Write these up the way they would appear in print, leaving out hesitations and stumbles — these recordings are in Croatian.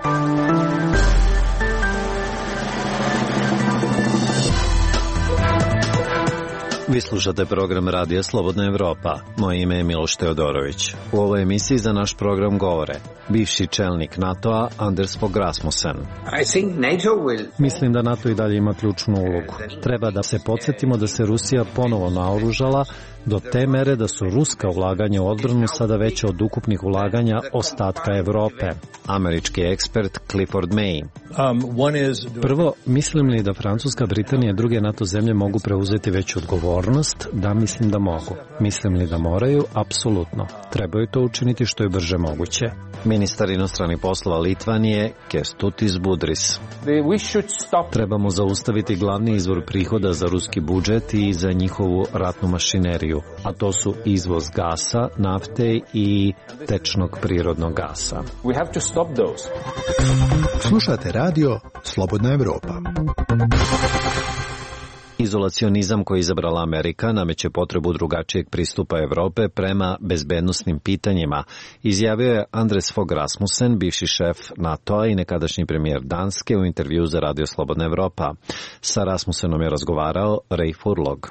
Vi slušate program Radija Slobodna Evropa. Moje ime je Miloš Teodorović. U ovoj emisiji za naš program govore bivši čelnik NATO-a Anders Fogh Rasmussen. Mislim da NATO i dalje ima ključnu ulogu. Treba da se podsjetimo da se Rusija ponovo naoružala do te mere da su ruska ulaganja u odbranu sada veća od ukupnih ulaganja ostatka Evrope. Američki ekspert Clifford May. Prvo, mislim li da Francuska, Britanija i druge NATO zemlje mogu preuzeti veću odgovornost? Da, mislim da mogu. Mislim li da moraju? Apsolutno. Trebaju to učiniti što je brže moguće. Ministar inostranih poslova Litvanije Kęstutis Budrys. Trebamo zaustaviti glavni izvor prihoda za ruski budžet i za njihovu ratnu mašineriju, a to su izvoz gasa, nafte i tečnog prirodnog gasa. Slušate radio Slobodna Evropa. Izolacionizam koji je izabrala Amerika nameće potrebu drugačijeg pristupa Evrope prema bezbednosnim pitanjima, izjavio je Anders Fogh Rasmussen, bivši šef NATO-a i nekadašnji premijer Danske u intervju za Radio Slobodna Evropa. Sa Rasmussenom je razgovarao Ray Furlog.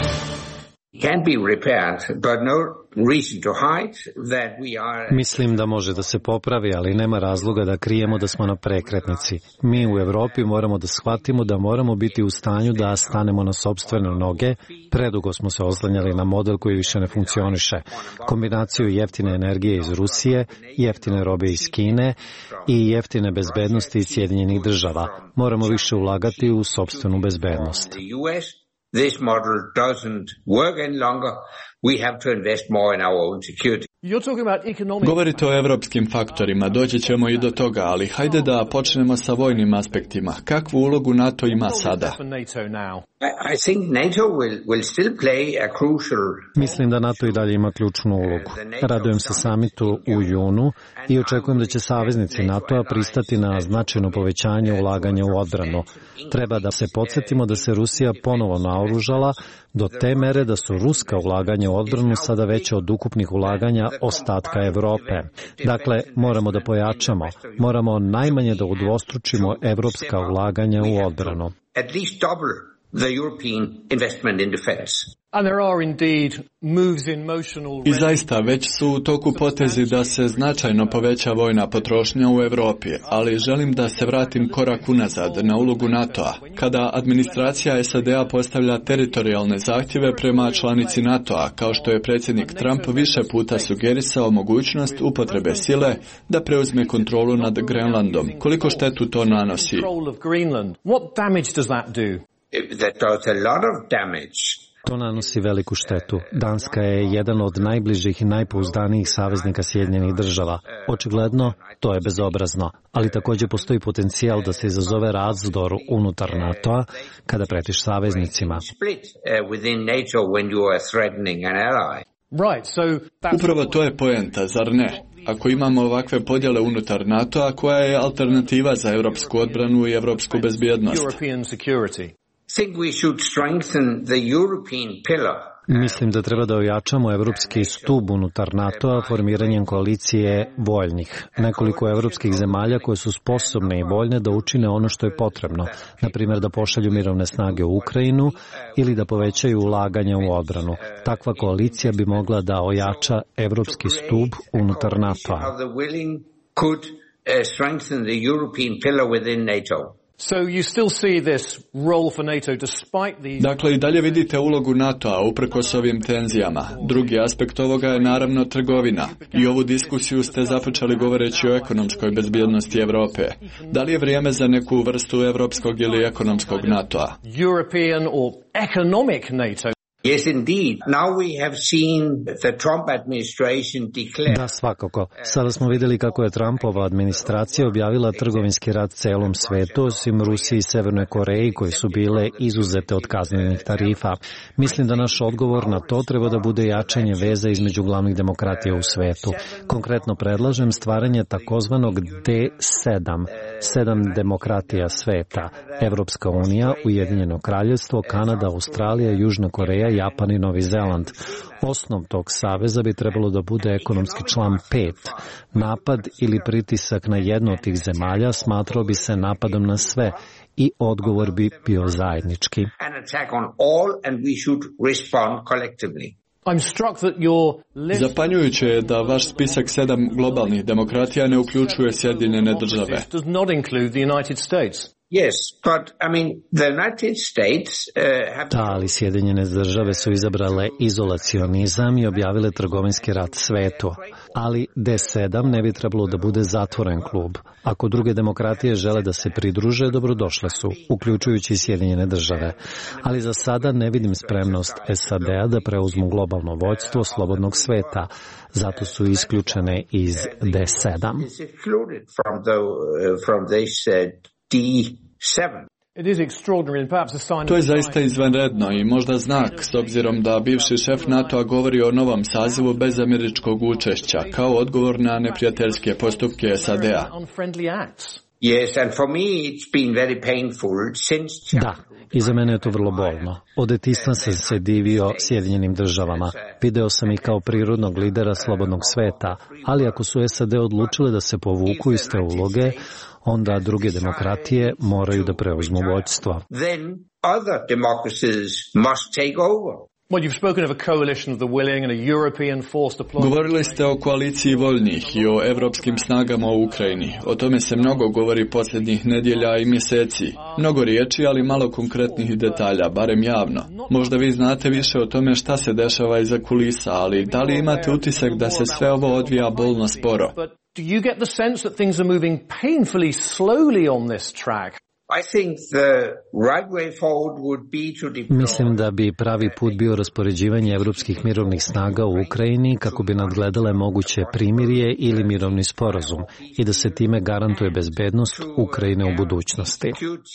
Mislim da može da se popravi, ali nema razloga da krijemo da smo na prekretnici. Mi u Evropi moramo da shvatimo da moramo biti u stanju da stanemo na sopstvene noge. Predugo smo se oslanjali na model koji više ne funkcioniše. Kombinaciju jeftine energije iz Rusije, jeftine robe iz Kine i jeftine bezbednosti iz Sjedinjenih država. Moramo više ulagati u sopstvenu bezbednost. This model doesn't work any longer. We have to invest more in our own security. Govorite o evropskim faktorima, doći ćemo i do toga, ali hajde da počnemo sa vojnim aspektima. Kakvu ulogu NATO ima sada? Mislim da NATO i dalje ima ključnu ulogu. Radujem se samitu u junu i očekujem da će saveznici NATO-a pristati na značajno povećanje ulaganja u odbranu. Treba da se podsjetimo da se Rusija ponovo naoružala do te mere da su ruska ulaganja u odbranu sada veća od ukupnih ulaganja ostatka Evrope. Dakle, moramo da pojačamo, moramo najmanje da udvostručimo evropska ulaganja u odbranu. I zaista, već su u toku potezi da se značajno poveća vojna potrošnja u Evropi, ali želim da se vratim korak unazad na ulogu NATO-a. Kada administracija SAD-a postavlja teritorijalne zahtjeve prema članici NATO-a, kao što je predsjednik Trump više puta sugerisao mogućnost upotrebe sile da preuzme kontrolu nad Grenlandom. Koliko štetu to nanosi? To nanosi veliku štetu. Danska je jedan od najbližih i najpouzdanijih saveznika Sjedinjenih država. Očigledno, to je bezobrazno, ali također postoji potencijal da se izazove razdor unutar NATO-a kada pretiš saveznicima. Upravo to je poenta, zar ne? Ako imamo ovakve podjele unutar NATO-a, koja je alternativa za evropsku odbranu i evropsku bezbjednost? Mislim da treba da ojačamo evropski stub unutar NATO-a formiranjem koalicije voljnih. Nekoliko evropskih zemalja koje su sposobne i voljne da učine ono što je potrebno, na primjer da pošalju mirovne snage u Ukrajinu ili da povećaju ulaganja u odbranu. Takva koalicija bi mogla da ojača evropski stub unutar NATO-a. Dakle, i dalje vidite ulogu NATO-a uprkos ovim tenzijama. Drugi aspekt ovoga je naravno trgovina. I ovu diskusiju ste započeli govoreći o ekonomskoj bezbjednosti Evrope. Da li je vrijeme za neku vrstu evropskog ili ekonomskog NATO-a? Yes, indeed. Now we have seen the Trump administration declare. Da, svakako. Sada smo vidjeli kako je Trumpova administracija objavila trgovinski rat celom svetu, osim Rusiji i Severnoj Koreji, koje su bile izuzete od kaznenih tarifa. Mislim da naš odgovor na to treba da bude jačanje veza između glavnih demokratija u svetu. Konkretno predlažem stvaranje takozvanog D7, 7 demokratija sveta, Evropska unija, Ujedinjeno kraljevstvo, Kanada, Australija, Južna Koreja Japan i Novi Zeland. Osnov tog saveza bi trebalo da bude ekonomski član 5. Napad ili pritisak na jednu od tih zemalja smatrao bi se napadom na sve i odgovor bi bio zajednički. Zapanjujuće je da vaš spisak 7 globalnih demokratija ne uključuje Sjedinjene države. Da, ali Sjedinjene države su izabrale izolacionizam i objavile trgovinski rat svetu. Ali D7 ne bi trebalo da bude zatvoren klub. Ako druge demokratije žele da se pridruže, dobrodošle su, uključujući Sjedinjene države. Ali za sada ne vidim spremnost SAD-a da preuzmu globalno vođstvo slobodnog sveta. Zato su isključene iz D7. To je zaista izvanredno i možda znak, s obzirom da bivši šef NATO-a govori o novom sazivu bez američkog učešća, kao odgovor na neprijateljske postupke SAD-a. Da, i za mene je to vrlo bolno. Od detinjstva sam se divio Sjedinjenim državama. Video sam ih kao prirodnog lidera slobodnog sveta, ali ako su SAD odlučile da se povuku iz te uloge, onda druge demokratije moraju da preuzmu vođstvo. Govorili ste o koaliciji voljnih i o evropskim snagama u Ukrajini. O tome se mnogo govori posljednjih nedjelja i mjeseci. Mnogo riječi, ali malo konkretnih detalja, barem javno. Možda vi znate više o tome šta se dešava iza kulisa, ali da li imate utisak da se sve ovo odvija bolno sporo? Do you get the sense that things are moving painfully slowly on this track? Mislim da bi pravi put bio raspoređivanje evropskih mirovnih snaga u Ukrajini kako bi nadgledale moguće primirje ili mirovni sporazum i da se time garantuje bezbednost Ukrajine u budućnosti.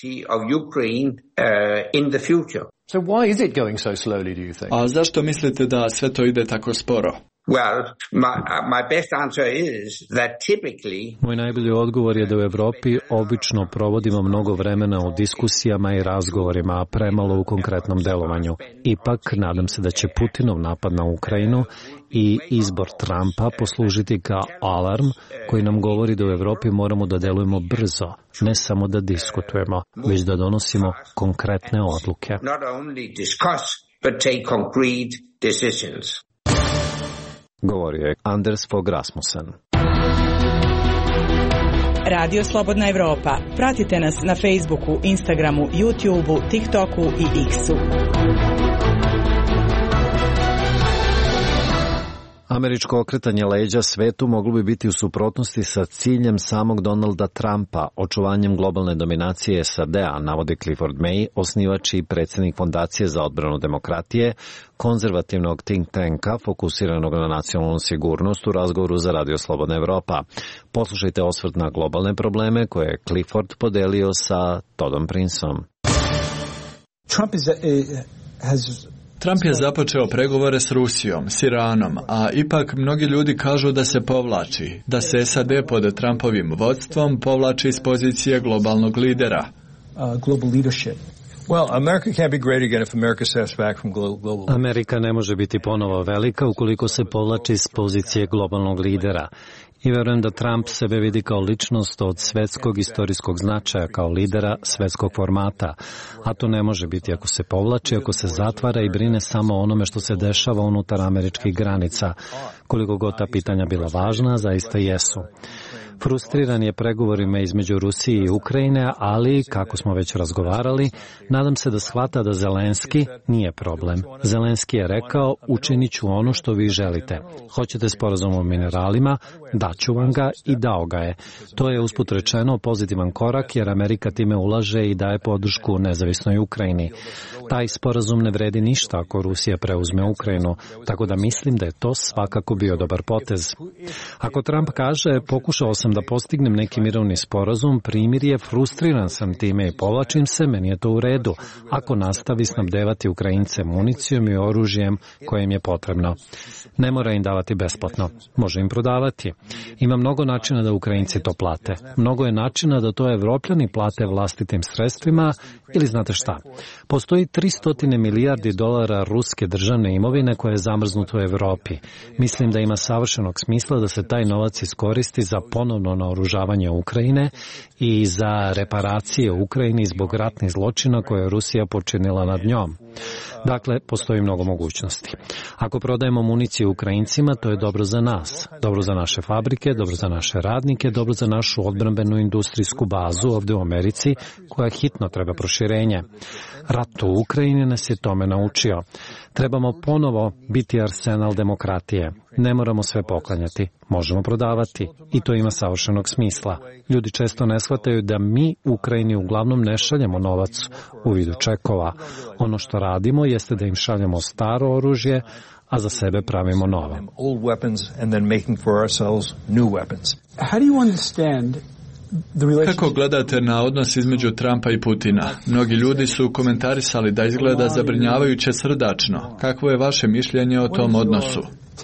So why is it going so slowly, do you think? A zašto mislite da sve to ide tako sporo? Moj najbolji odgovor je da u Evropi obično provodimo mnogo vremena u diskusijama i razgovorima, a premalo u konkretnom delovanju. Ipak, nadam se da će Putinov napad na Ukrajinu i izbor Trumpa poslužiti kao alarm koji nam govori da u Evropi moramo da delujemo brzo, ne samo da diskutujemo, već da donosimo konkretne odluke. Govorio je Anders Fogh Rasmussen. Radio Slobodna Evropa. Pratite nas na Facebooku, Instagramu, YouTubeu, TikToku i X-u. Američko okretanje leđa svetu moglo bi biti u suprotnosti sa ciljem samog Donalda Trumpa, očuvanjem globalne dominacije SAD-a, navodi Clifford May, osnivač i predsjednik Fondacije za odbranu demokratije, konzervativnog think tanka fokusiranog na nacionalnu sigurnost u razgovoru za Radio Slobodna Evropa. Poslušajte osvrt na globalne probleme koje je Clifford podelio sa Toddom Princeom. Trump je započeo pregovore s Rusijom, s Iranom, a ipak mnogi ljudi kažu da se povlači, da se SAD pod Trumpovim vodstvom povlači iz pozicije globalnog lidera. Amerika ne može biti ponovo velika ukoliko se povlači iz pozicije globalnog lidera. I verujem da Trump sebe vidi kao ličnost od svetskog istorijskog značaja, kao lidera svetskog formata. A to ne može biti ako se povlači, ako se zatvara i brine samo o onome što se dešava unutar američkih granica. Koliko god ta pitanja bila važna, zaista jesu. Frustriran je pregovorima između Rusije i Ukrajine, ali, kako smo već razgovarali, nadam se da shvata da Zelenski nije problem. Zelenski je rekao, učinit ću ono što vi želite. Hoćete sporazum o mineralima? Daću vam ga i dao ga je. To je usput rečeno pozitivan korak jer Amerika time ulaže i daje podršku nezavisnoj Ukrajini. Taj sporazum ne vredi ništa ako Rusija preuzme Ukrajinu, tako da mislim da je to svakako bio dobar potez. Ako Trump kaže, pokušao sam da postignem neki mirovni sporazum, primirje, frustriran sam time i povlačim se, meni je to u redu, ako nastavi snabdevati Ukrajince municijom i oružjem koje im je potrebno. Ne mora im davati besplatno, može im prodavati. Ima mnogo načina da Ukrajinci to plate. Mnogo je načina da to Evropljani plate vlastitim sredstvima ili znate šta. Postoji 300 milijardi dolara ruske državne imovine koja je zamrznuta u Evropi. Mislim da ima savršenog smisla da se taj novac iskoristi za ponovno naoružavanje Ukrajine i za reparacije u Ukrajini zbog ratnih zločina koje je Rusija počinila nad njom. Dakle, postoji mnogo mogućnosti. Ako prodajemo municiju Ukrajincima, to je dobro za nas, dobro za naše fabrike, dobro za naše radnike, dobro za našu odbrambenu industrijsku bazu ovdje u Americi, koja hitno treba proširenje. Rat u Ukrajini nas je tome naučio. Trebamo ponovo biti arsenal demokratije. Ne moramo sve poklanjati, možemo prodavati i to ima savršenog smisla. Ljudi često ne shvataju da mi Ukrajini uglavnom ne šaljemo novac u vidu čekova. Ono što radimo jeste da im šaljemo staro oružje, a za sebe pravimo novo. Kako gledate na odnos između Trumpa i Putina? Mnogi ljudi su komentarisali da izgleda zabrinjavajuće srdačno. Kakvo je vaše mišljenje o tom odnosu?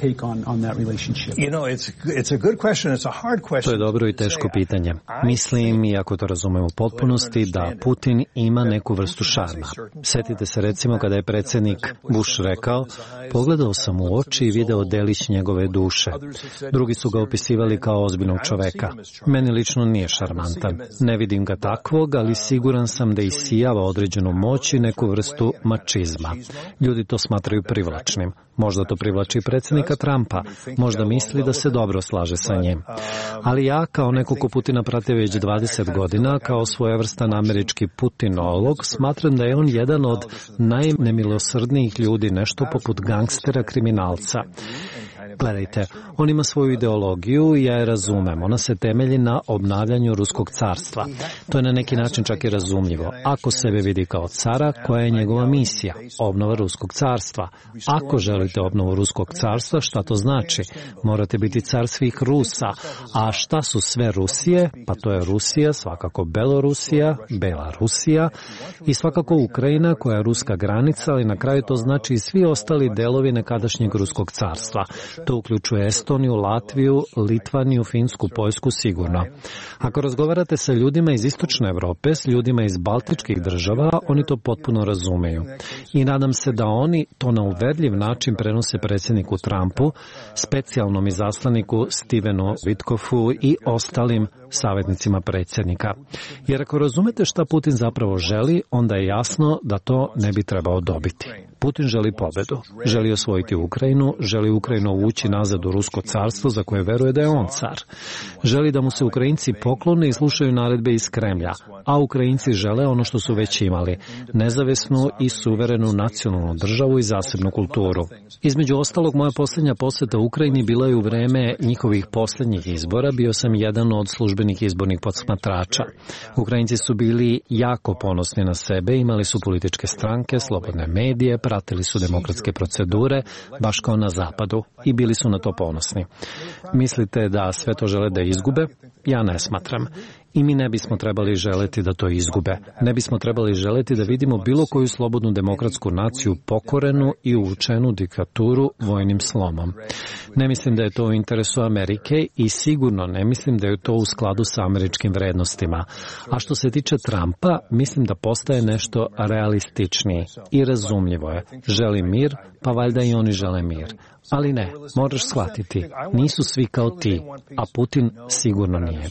To je dobro i teško pitanje. Mislim, iako to razumem u potpunosti, da Putin ima neku vrstu šarma. Sjetite se recimo kada je predsjednik Bush rekao, pogledao sam u oči i video delić njegove duše. Drugi su ga opisivali kao ozbiljnog čoveka. Meni lično nije šarmantan. Ne vidim ga takvog, ali siguran sam da isijava određenu moć i neku vrstu mačizma. Ljudi to smatraju privlačnim. Možda to privlači predsjednika Trumpa, možda misli da se dobro slaže sa njim. Ali ja, kao neko ko Putina prati već 20 godina, kao svojevrstan američki putinolog, smatram da je on jedan od najnemilosrdnijih ljudi, nešto poput gangstera kriminalca. Gledajte, on ima svoju ideologiju i ja je razumem. Ona se temelji na obnavljanju ruskog carstva. To je na neki način čak i razumljivo. Ako sebe vidi kao cara, koja je njegova misija? Obnova ruskog carstva. Ako želite obnovu ruskog carstva, šta to znači? Morate biti car svih Rusa. A šta su sve Rusije? Pa to je Rusija, svakako Belorusija, Belarusija i svakako Ukrajina koja je ruska granica, ali na kraju to znači i svi ostali delovi nekadašnjeg ruskog carstva. To uključuje Estoniju, Latviju, Litvaniju, Finsku, Poljsku sigurno. Ako razgovarate sa ljudima iz Istočne Evrope, s ljudima iz Baltičkih država, oni to potpuno razumeju. I nadam se da oni to na uverljiv način prenose predsjedniku Trumpu, specijalnom izaslaniku Stevenu Witkoffu i ostalim savjetnicima predsjednika. Jer ako razumete šta Putin zapravo želi, onda je jasno da to ne bi trebao dobiti. Putin želi pobedu, želi osvojiti Ukrajinu, želi Ukrajinu uvući nazad u rusko carstvo za koje veruje da je on car. Želi da mu se Ukrajinci poklone i slušaju naredbe iz Kremlja, a Ukrajinci žele ono što su već imali, nezavisnu i suverenu nacionalnu državu i zasebnu kulturu. Između ostalog, moja posljednja posjeta Ukrajini bila je u vreme njihovih posljednjih izbora, bio sam jedan od službenih izbornih posmatrača. Ukrajinci su bili jako ponosni na sebe, imali su političke stranke, slobodne medije, pratili su demokratske procedure, baš kao na zapadu, i bili su na to ponosni. Mislite da sve to žele da izgube? Ja ne smatram. I mi ne bismo trebali želeti da to izgube. Ne bismo trebali želeti da vidimo bilo koju slobodnu demokratsku naciju pokorenu i uvučenu diktaturu vojnim slomom. Ne mislim da je to u interesu Amerike i sigurno ne mislim da je to u skladu sa američkim vrednostima. A što se tiče Trumpa, mislim da postaje nešto realističniji i razumljivo je. Želi mir, pa valjda i oni žele mir. Ali ne, moraš shvatiti, nisu svi kao ti, a Putin sigurno nije.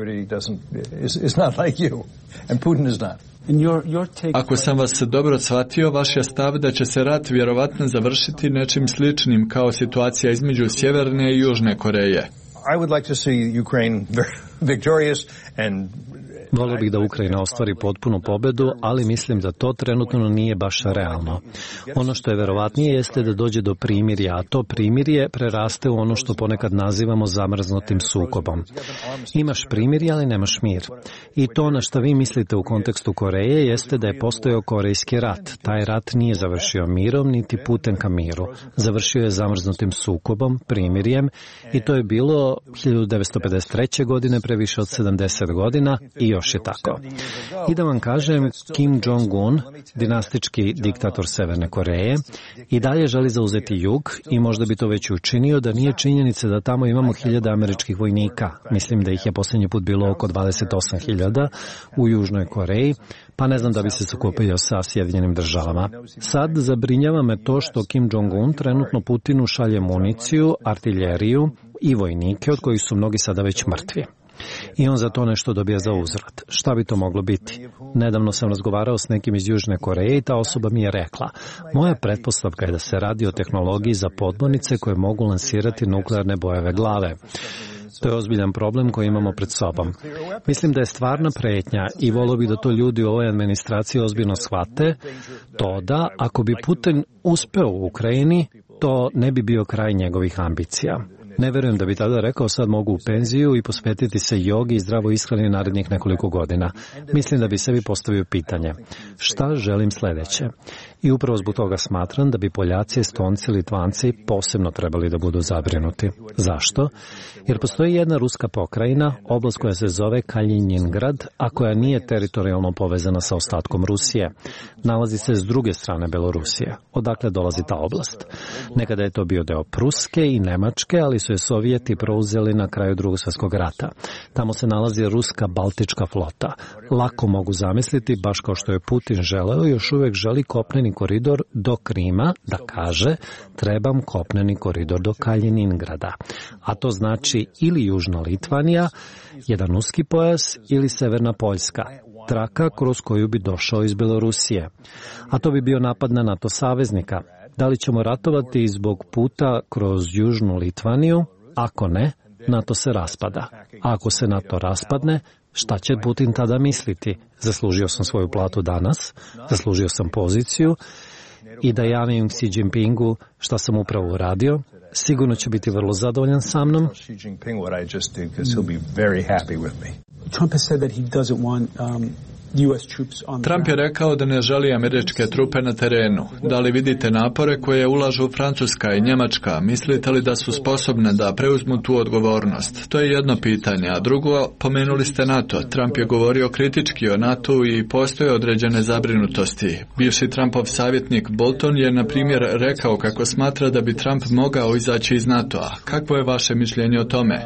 Ako sam vas dobro shvatio, vaš je stav da će se rat vjerovatno završiti nečim sličnim kao situacija između Sjeverne i Južne Koreje. Volio bih da Ukrajina ostvari potpunu pobedu, ali mislim da to trenutno nije baš realno. Ono što je verovatnije jeste da dođe do primirja, a to primirje preraste u ono što ponekad nazivamo zamrznutim sukobom. Imaš primirje, ali nemaš mir. I to na što vi mislite u kontekstu Koreje jeste da je postojao Korejski rat. Taj rat nije završio mirom, niti putem ka miru. Završio je zamrznutim sukobom, primirjem, i to je bilo 1953. godine, pre više od 70 godina, i još još je tako. I da vam kažem, Kim Jong-un, dinastički diktator Severne Koreje, i dalje želi zauzeti jug i možda bi to već učinio da nije činjenice da tamo imamo 1000 američkih vojnika. Mislim da ih je posljednji put bilo oko 28.000 u Južnoj Koreji, pa ne znam da bi se sukobio sa Sjedinjenim državama. Sad zabrinjava me to što Kim Jong-un trenutno Putinu šalje municiju, artiljeriju i vojnike, od kojih su mnogi sada već mrtvi. I on za to nešto dobija za uzvrat. Šta bi to moglo biti? Nedavno sam razgovarao s nekim iz Južne Koreje i ta osoba mi je rekla: moja pretpostavka je da se radi o tehnologiji za podmornice koje mogu lansirati nuklearne bojeve glave. To je ozbiljan problem koji imamo pred sobom. Mislim da je stvarna pretnja i volio bih da to ljudi u ovoj administraciji ozbiljno shvate, to da ako bi Putin uspeo u Ukrajini, to ne bi bio kraj njegovih ambicija. Ne verujem da bi tada rekao sad mogu u penziju i posvetiti se jogi i zdravoj ishrani narednih nekoliko godina. Mislim da bi sebi postavio pitanje: šta želim sljedeće? I upravo zbog toga smatram da bi Poljaci, Estonci, Litvanci posebno trebali da budu zabrinuti. Zašto? Jer postoji jedna ruska pokrajina, oblast koja se zove Kaliningrad, a koja nije teritorijalno povezana sa ostatkom Rusije. Nalazi se s druge strane Belorusije. Odakle dolazi ta oblast? Nekada je to bio deo Pruske i Nemačke, ali su je Sovjeti preuzeli na kraju Drugog svjetskog rata. Tamo se nalazi ruska Baltička flota. Lako mogu zamisliti, baš kao što je Putin želeo, još uvijek želi kopneni koridor do Krima, da kaže: trebam kopneni koridor do Kaliningrada. A to znači ili Južna Litvanija, jedan uski pojas, ili Severna Poljska, traka kroz koju bi došao iz Belorusije. A to bi bio napad na NATO saveznika. Da li ćemo ratovati zbog puta kroz Južnu Litvaniju? Ako ne, NATO se raspada. A ako se NATO raspadne, šta će Putin tada misliti? Zaslužio sam svoju platu danas, zaslužio sam poziciju i da javim Xi Jinpingu šta sam upravo uradio, sigurno će biti vrlo zadovoljan sa mnom. Trump je rekao da ne želi američke trupe na terenu. Da li vidite napore koje ulažu Francuska i Njemačka? Mislite li da su sposobne da preuzmu tu odgovornost? To je jedno pitanje. A drugo, pomenuli ste NATO. Trump je govorio kritički o NATO i postoje određene zabrinutosti. Bivši Trumpov savjetnik Bolton je, na primjer, rekao kako smatra da bi Trump mogao izaći iz NATO-a. Kakvo je vaše mišljenje o tome?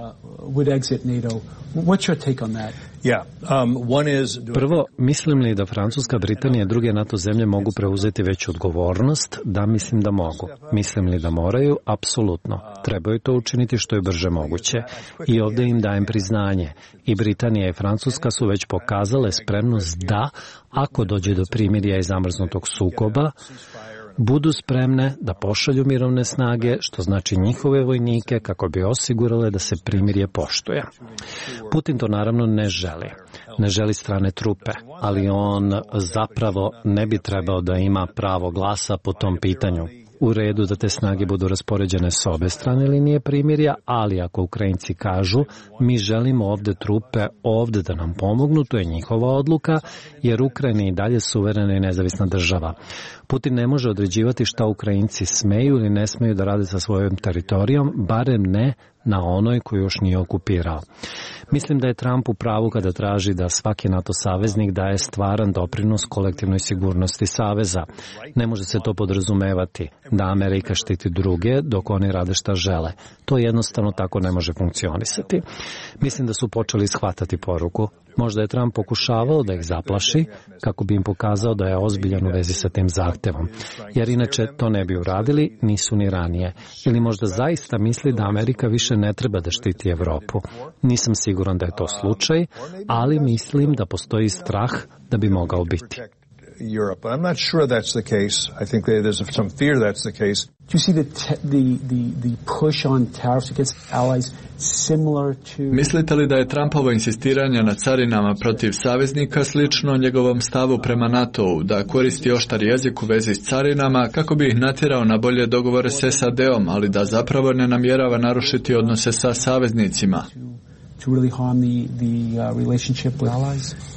Prvo, mislim li da Francuska, Britanija i druge NATO zemlje mogu preuzeti veću odgovornost? Da, mislim da mogu. Mislim li da moraju? Apsolutno. Trebaju to učiniti što je brže moguće. I ovdje im dajem priznanje. I Britanija i Francuska su već pokazale spremnost da, ako dođe do primirja i zamrznutog sukoba, budu spremne da pošalju mirovne snage, što znači njihove vojnike, kako bi osigurale da se primirje poštuje. Putin to naravno ne želi. Ne želi strane trupe, ali on zapravo ne bi trebao da ima pravo glasa po tom pitanju. U redu da te snage budu raspoređene s obe strane linije primirja, ali ako Ukrajinci kažu mi želimo ovdje trupe ovdje da nam pomognu, to je njihova odluka, jer Ukrajina je i dalje suverena i nezavisna država. Putin ne može određivati šta Ukrajinci smeju ili ne smeju da rade sa svojom teritorijom, barem ne na onoj koju još nije okupirao. Mislim da je Trump u pravu kada traži da svaki NATO saveznik daje stvaran doprinos kolektivnoj sigurnosti saveza. Ne može se to podrazumevati da Amerika štiti druge dok oni rade šta žele. To jednostavno tako ne može funkcionisati. Mislim da su počeli shvatati poruku. Možda je Trump pokušavao da ih zaplaši kako bi im pokazao da je ozbiljan u vezi sa tim zahtevom. Jer inače to ne bi uradili, nisu ni ranije. Ili možda zaista misli da Amerika više ne treba da štiti Evropu. Nisam siguran da je to slučaj, ali mislim da postoji strah da bi mogao biti. Europe, but I'm not sure that's the case. I think there's some fear that's the case. Do you see the push on tariffs against allies similar to... Mislite li da je Trumpovo insistiranje na carinama protiv saveznika slično njegovom stavu prema NATO-u, da koristi oštar jezik u vezi s carinama kako bi ih natjerao na bolje dogovore s SAD-om, ali da zapravo ne namjerava narušiti odnose sa saveznicima? To really harm the relationship with allies?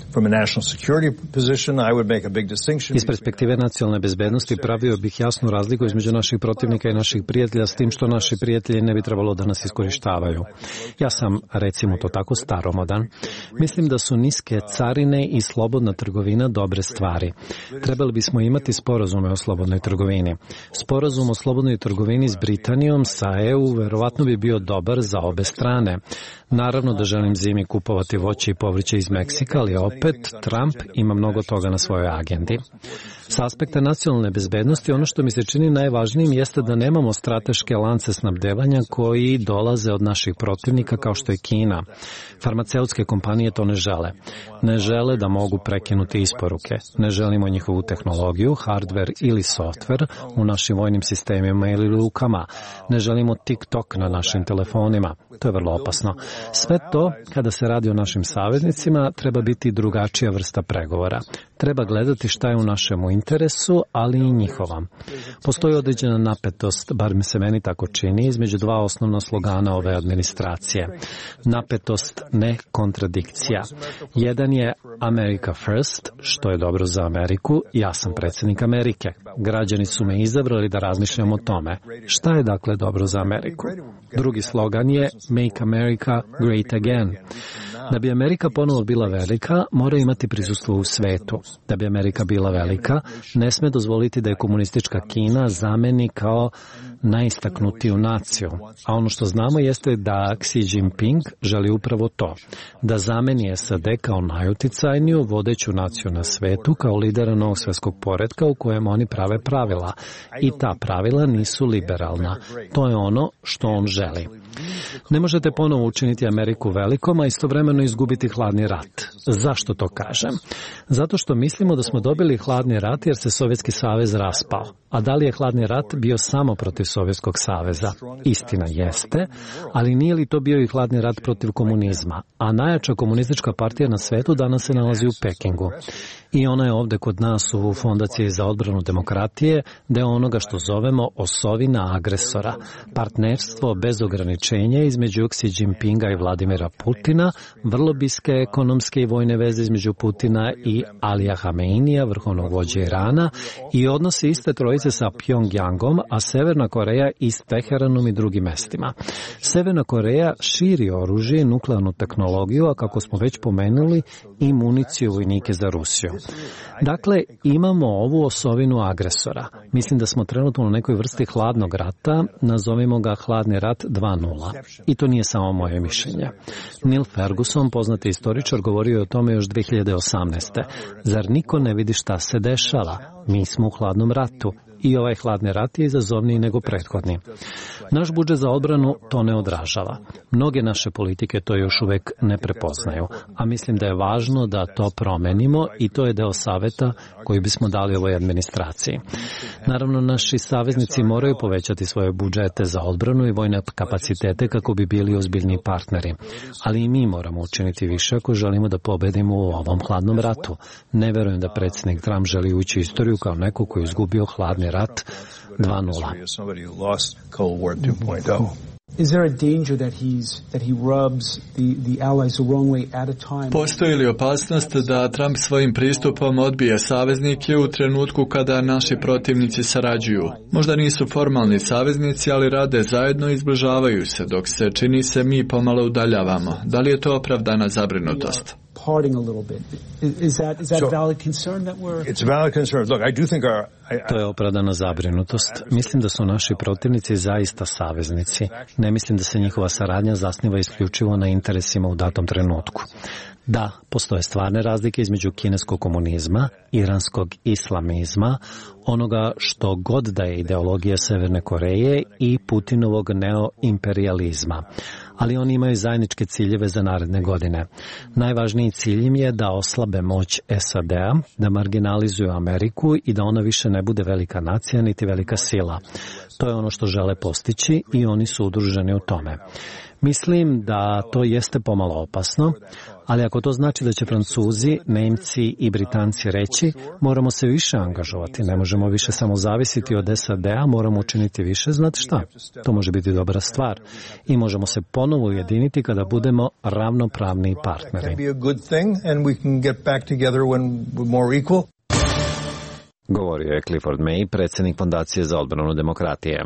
From a national security position, I would make a big distinction. Iz perspektive nacionalne bezbednosti pravio bih jasnu razliku između naših protivnika i naših prijatelja, s tim što naši prijatelji ne bi trebalo da nas iskorištavaju. Ja sam, recimo to tako, staromodan. Mislim da su niske carine i slobodna trgovina dobre stvari. Trebali bismo imati sporazume o slobodnoj trgovini. Sporazum o slobodnoj trgovini s Britanijom sa EU verovatno bi bio dobar za obe strane. Naravno da želim zimi kupovati voće i povrće iz Meksika, ali opet Trump ima mnogo toga na svojoj agendi. S aspekta nacionalne bezbednosti, ono što mi se čini najvažnijim jeste da nemamo strateške lance snabdevanja koji dolaze od naših protivnika kao što je Kina. Farmaceutske kompanije to ne žele. Ne žele da mogu prekinuti isporuke. Ne želimo njihovu tehnologiju, hardware ili software u našim vojnim sistemima ili lukama. Ne želimo TikTok na našim telefonima. To je vrlo opasno. Sve to, kada se radi o našim saveznicima, treba biti drugačija vrsta pregovora. Treba gledati šta je u našemu interesu, ali i njihovom. Postoji određena napetost, bar mi se meni tako čini, između dva osnovna slogana ove administracije. Napetost, ne kontradikcija. Jedan je America First, što je dobro za Ameriku, ja sam predsjednik Amerike. Građani su me izabrali da razmišljam o tome. Šta je dakle dobro za Ameriku? Drugi slogan je Make America Great Again. Da bi Amerika ponovo bila velika, mora imati prisustvo u svetu. Da bi Amerika bila velika, ne sme dozvoliti da je komunistička Kina zameni kao najistaknutiju naciju. A ono što znamo jeste da Xi Jinping želi upravo to. Da zameni SAD kao najuticajniju vodeću naciju na svetu, kao lidera novog svjetskog poretka u kojem oni prave pravila. I ta pravila nisu liberalna. To je ono što on želi. Ne možete ponovo učiniti Ameriku velikom, a istovremeno izgubiti hladni rat. Zašto to kažem? Zato što mislimo da smo dobili hladni rat jer se Sovjetski savez raspao. A da li je hladni rat bio samo protiv Sovjetskog saveza? Istina jeste, ali nije li to bio i hladni rat protiv komunizma? A najjača komunistička partija na svetu danas se nalazi u Pekingu. I ona je ovde kod nas u Fondaciji za odbranu demokratije, deo onoga što zovemo osovina agresora, partnerstvo bez ograničenja između Xi Jinpinga i Vladimira Putina, vrlo bliske ekonomske i vojne veze između Putina i Alija Hameinija, vrhovnog vođe Irana, i odnosi iste trojice sa Pjongjangom, a Severna Koreja i s Teheranom i drugim mestima. Severna Koreja širi oružje i nuklearnu tehnologiju, a kako smo već pomenuli, i municiju vojnike za Rusiju. Dakle, imamo ovu osovinu agresora. Mislim da smo trenutno u nekoj vrsti hladnog rata, nazovimo ga hladni rat 2.0. I to nije samo moje mišljenje. Neil Ferguson, poznati istoričar, govorio je o tome još 2018. Zar niko ne vidi šta se dešava? Mi smo u hladnom ratu. I ovaj hladni rat je izazovniji nego prethodni. Naš budžet za odbranu to ne odražava. Mnoge naše politike to još uvek ne prepoznaju, a mislim da je važno da to promenimo i to je deo saveta koji bismo dali ovoj administraciji. Naravno, naši saveznici moraju povećati svoje budžete za odbranu i vojne kapacitete kako bi bili ozbiljni partneri. Ali i mi moramo učiniti više ako želimo da pobedimo u ovom hladnom ratu. Ne verujem da predsjednik Trump želi ući u istoriju kao neko koji je izgubio hladni rat 2.0. Is there a danger that he rubs the allies the wrong way at a time? Postoji li opasnost da Trump svojim pristupom odbije saveznike u trenutku kada naši protivnici sarađuju? Možda nisu formalni saveznici, ali rade zajedno i izbližavaju se, dok se, čini se, mi pomalo udaljavamo. Da li je to opravdana zabrinutost? Parting a little bit. Is that valid concern that we're... It's a valid concern. Look, I do think To je opravdana zabrinutost. Mislim da su naši protivnici zaista saveznici. Ne mislim da se njihova saradnja zasniva isključivo na interesima u datom trenutku. Da, postoje stvarne razlike između kineskog komunizma, iranskog islamizma, onoga što god da je ideologija Severne Koreje i Putinovog neoimperijalizma. Ali oni imaju zajedničke ciljeve za naredne godine. Najvažniji cilj im je da oslabe moć SAD-a, da marginalizuju Ameriku i da ona više ne bude velika nacija niti velika sila. To je ono što žele postići i oni su udruženi u tome. Mislim da to jeste pomalo opasno, ali ako to znači da će Francuzi, Nemci i Britanci reći, moramo se više angažovati, ne možemo više samo zavisiti od SAD-a, moramo učiniti više, znate šta? To može biti dobra stvar i možemo se ponovo ujediniti kada budemo ravnopravni partneri. Govorio je Clifford May, predsjednik Fondacije za odbranu demokratije.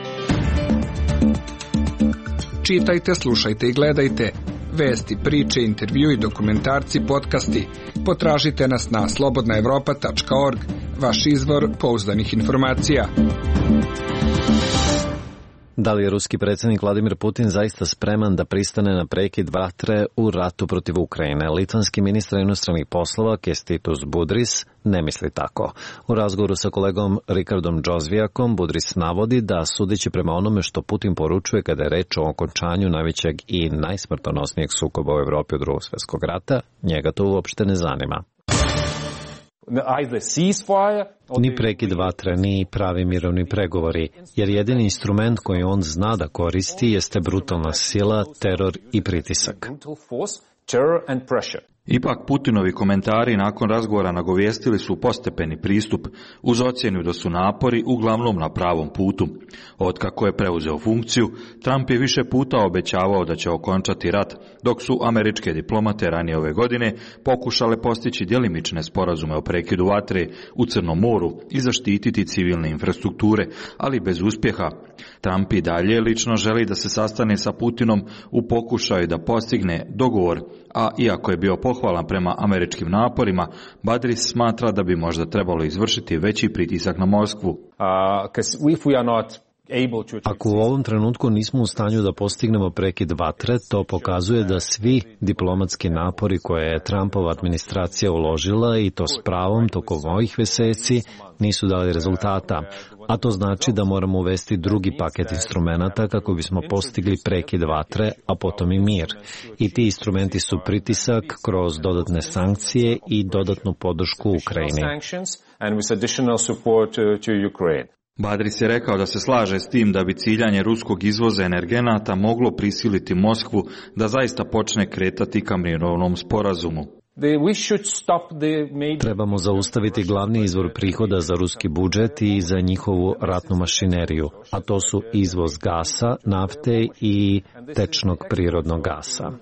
Čitajte, slušajte i gledajte vesti, priče, intervju i dokumentarci, podcasti. Potražite nas na slobodnaevropa.org, vaš izvor pouzdanih informacija. Da li je ruski predsjednik Vladimir Putin zaista spreman da pristane na prekid vatre u ratu protiv Ukrajine? Litvanski ministar inostranih poslova Kęstutis Budrys ne misli tako. U razgovoru sa kolegom Richardom Džozvijakom Budrys navodi da, sudeći prema onome što Putin poručuje kada je reč o okončanju najvećeg i najsmrtonosnijeg sukoba u Evropi od Drugog svjetskog rata, njega to uopšte ne zanima. Ni prekid vatre, ni pravi mirovni pregovori, jer jedini instrument koji on zna da koristi jeste brutalna sila, teror i pritisak. Ipak Putinovi komentari nakon razgovora nagovijestili su postepeni pristup uz ocjenu da su napori uglavnom na pravom putu. Otkako je preuzeo funkciju, Trump je više puta obećavao da će okončati rat, dok su američke diplomate ranije ove godine pokušale postići djelimične sporazume o prekidu vatre u Crnom moru i zaštititi civilne infrastrukture, ali bez uspjeha. Trump i dalje lično želi da se sastane sa Putinom u pokušaju da postigne dogovor, a iako je bio pohvalan prema američkim naporima, Budrys smatra da bi možda trebalo izvršiti veći pritisak na Moskvu. Ako u ovom trenutku nismo u stanju da postignemo prekid vatre, to pokazuje da svi diplomatski napori koje je Trumpova administracija uložila, i to s pravom tokom ovih mjeseci, nisu dali rezultata. A to znači da moramo uvesti drugi paket instrumenata kako bismo postigli prekid vatre, a potom i mir. I ti instrumenti su pritisak kroz dodatne sankcije i dodatnu podršku Ukrajini. Budrys je rekao da se slaže s tim da bi ciljanje ruskog izvoza energenata moglo prisiliti Moskvu da zaista počne kretati ka mirovnom sporazumu. Trebamo zaustaviti glavni izvor prihoda za ruski budžet i za njihovu ratnu mašineriju, a to su izvoz gasa, nafte i tečnog prirodnog gasa.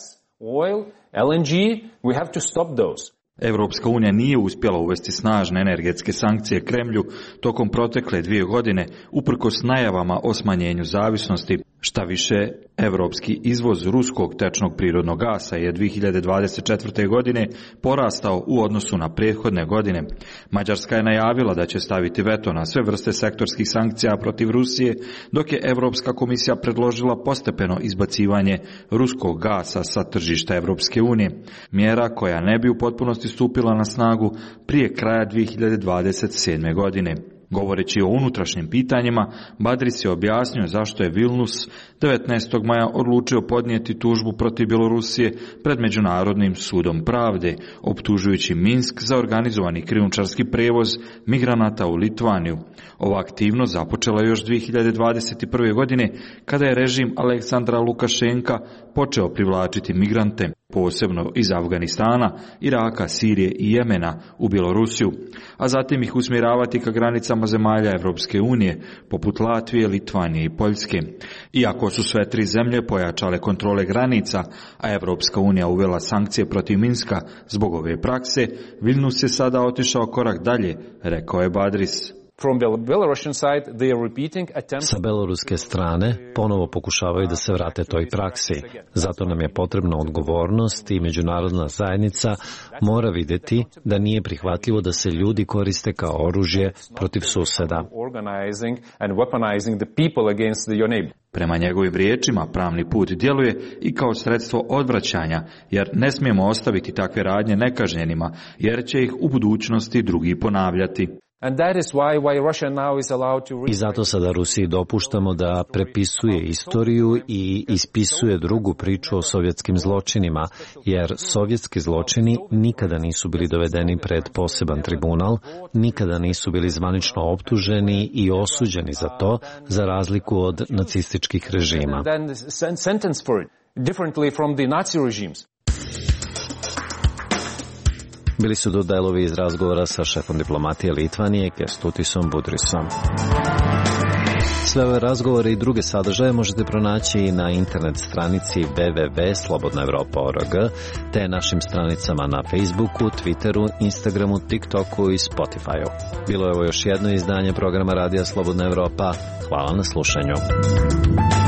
Europska unija nije uspjela uvesti snažne energetske sankcije Kremlju tokom protekle 2 godine, uprkos najavama o smanjenju zavisnosti. Šta više, europski izvoz ruskog tečnog prirodnog gasa je 2024. godine porastao u odnosu na prethodne godine. Mađarska je najavila da će staviti veto na sve vrste sektorskih sankcija protiv Rusije, dok je Europska komisija predložila postepeno izbacivanje ruskog gasa sa tržišta Europske unije, mjera koja ne bi u potpunosti stupila na snagu prije kraja 2027. godine. Govoreći o unutrašnjim pitanjima, Budrys je objasnio zašto je Vilnius 19. maja odlučio podnijeti tužbu protiv Bjelorusije pred Međunarodnim sudom pravde, optužujući Minsk za organizovani krijumčarski prevoz migranata u Litvaniju. Ova aktivnost započela još 2021. godine, kada je režim Aleksandra Lukašenka počeo privlačiti migrante, posebno iz Afganistana, Iraka, Sirije i Jemena u Bjelorusiju, a zatim ih usmjeravati ka granicama zemalja Evropske unije, poput Latvije, Litvanije i Poljske. Iako su sve 3 zemlje pojačale kontrole granica, a Evropska unija uvela sankcije protiv Minska zbog ove prakse, Vilnius je sada otišao korak dalje, rekao je Budrys. Sa beloruske strane ponovo pokušavaju da se vrate toj praksi. Zato nam je potrebna odgovornost i međunarodna zajednica mora vidjeti da nije prihvatljivo da se ljudi koriste kao oružje protiv suseda. Prema njegovim riječima, pravni put djeluje i kao sredstvo odvraćanja, jer ne smijemo ostaviti takve radnje nekažnjenima, jer će ih u budućnosti drugi ponavljati. I zato sada Rusiji dopuštamo da prepisuje istoriju i ispisuje drugu priču o sovjetskim zločinima, jer sovjetski zločini nikada nisu bili dovedeni pred poseban tribunal, nikada nisu bili zvanično optuženi i osuđeni za to, za razliku od nacističkih režima. Bili su to delovi iz razgovora sa šefom diplomatije Litvanije, Kęstutisom Budrysom. Sve ove razgovore i druge sadržaje možete pronaći i na internet stranici www.slobodnaevropa.org, te našim stranicama na Facebooku, Twitteru, Instagramu, TikToku i Spotifyu. Bilo je ovo još jedno izdanje programa Radija Slobodna Evropa. Hvala na slušanju.